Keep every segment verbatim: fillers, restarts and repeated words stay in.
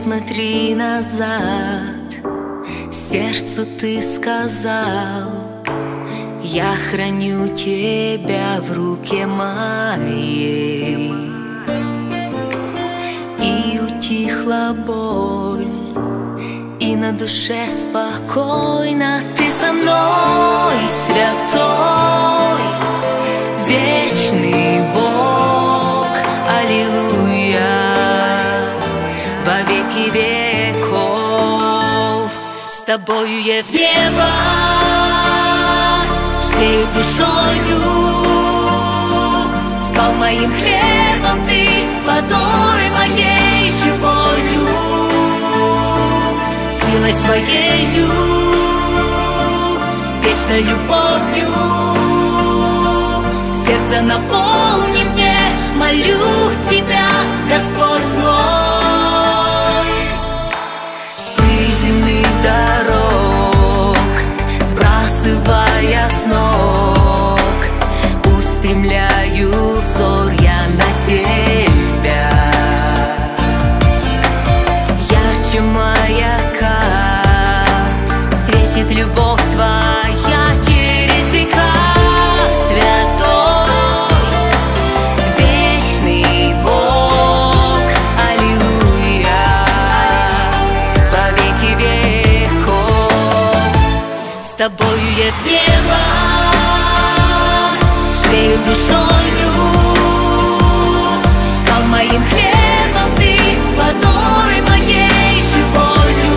смотри назад. Сердцу ты сказал: я храню тебя в руке моей. И утихла боль, и на душе спокойно. Ты со мной, святой, вечный Бог, аллилуйя, во веки веков. С тобою я в небо всею душою. Стал моим хлебом ты, водой моей живою, силой своею, вечной любовью. Сердце наполни мне, молю тебя, Господь мой. Пыль земных дорог сбрасывая с ног, устремляю взор я на тебя. Ярче маяка светит любовь твоя через века. Святой, вечный Бог, аллилуйя, во веки веков. С тобою я в небо всею душою. Стал моим хлебом ты, водой моей живою,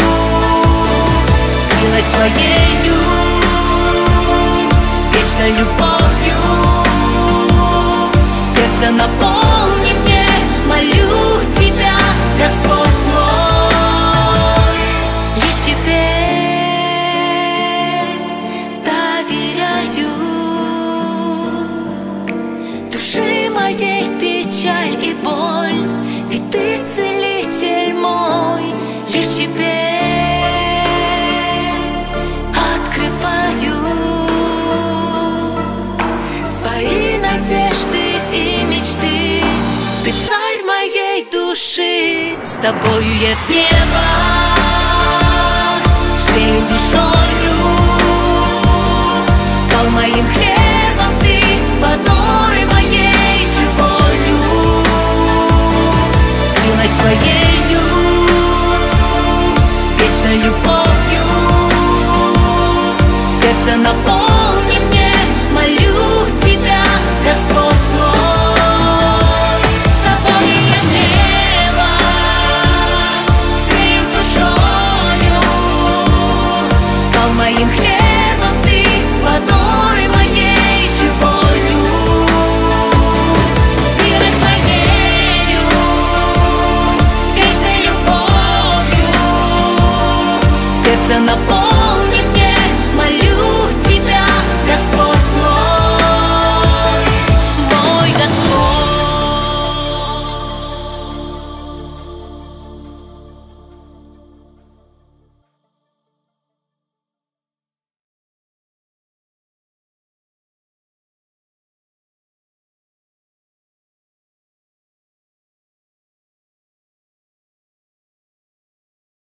силой своею, вечной любовью. Сердце наполни мне, молю тебя, Господь мой. Лишь тебе доверяю души моей печаль и боль, ведь ты целитель мой. Лишь тебе открываю свои надежды и мечты. Ты царь моей души. С тобою я в небо всей душою. Стал моим хлебом ты, водой моей живою, силой своею, вечной любовью. Сердце наполни мне, молю тебя, Господь мой. С тобой я в небо всею душою. Стал моим хлебом ты, водой моей живою, силой своею, вечной любовью. Сердце наполни